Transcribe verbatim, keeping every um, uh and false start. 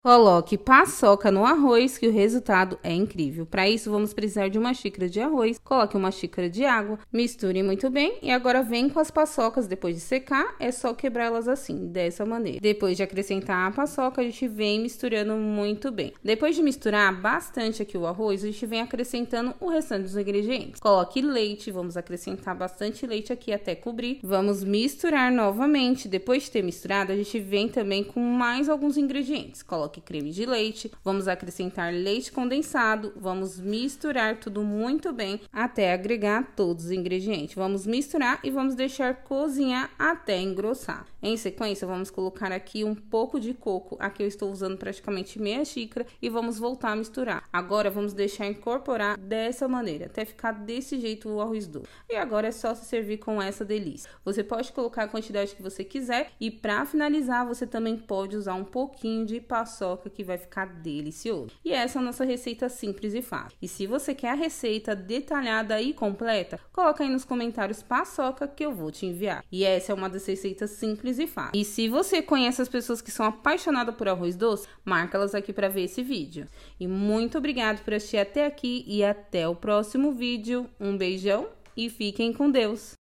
Coloque paçoca no arroz que o resultado é incrível. Para isso, vamos precisar de uma xícara de arroz, coloque uma xícara de água, misture muito bem e agora vem com as paçocas. Depois de secar, é só quebrá-las assim, dessa maneira. Depois de acrescentar a paçoca, a gente vem misturando muito bem. Depois de misturar bastante aqui o arroz, a gente vem acrescentando o restante dos ingredientes. Coloque leite, vamos acrescentar bastante leite aqui até cobrir. Vamos misturar novamente. Depois de ter misturado, a gente vem também com mais alguns ingredientes. Coloque creme de leite, vamos acrescentar leite condensado, vamos misturar tudo muito bem até agregar todos os ingredientes. Vamos misturar e vamos deixar cozinhar até engrossar. Em sequência, vamos colocar aqui um pouco de coco, aqui eu estou usando praticamente meia xícara e vamos voltar a misturar. Agora vamos deixar incorporar dessa maneira, até ficar desse jeito o arroz doce. E agora é só se servir com essa delícia. Você pode colocar a quantidade que você quiser e para finalizar você também pode usar um pouquinho de paçoca que vai ficar delicioso. E essa é a nossa receita simples e fácil. E se você quer a receita detalhada e completa, coloca aí nos comentários paçoca que eu vou te enviar. E essa é uma das receitas simples e fácil. E se você conhece as pessoas que são apaixonadas por arroz doce, marca elas aqui para ver esse vídeo. E muito obrigado por assistir até aqui e até o próximo vídeo. Um beijão e fiquem com Deus!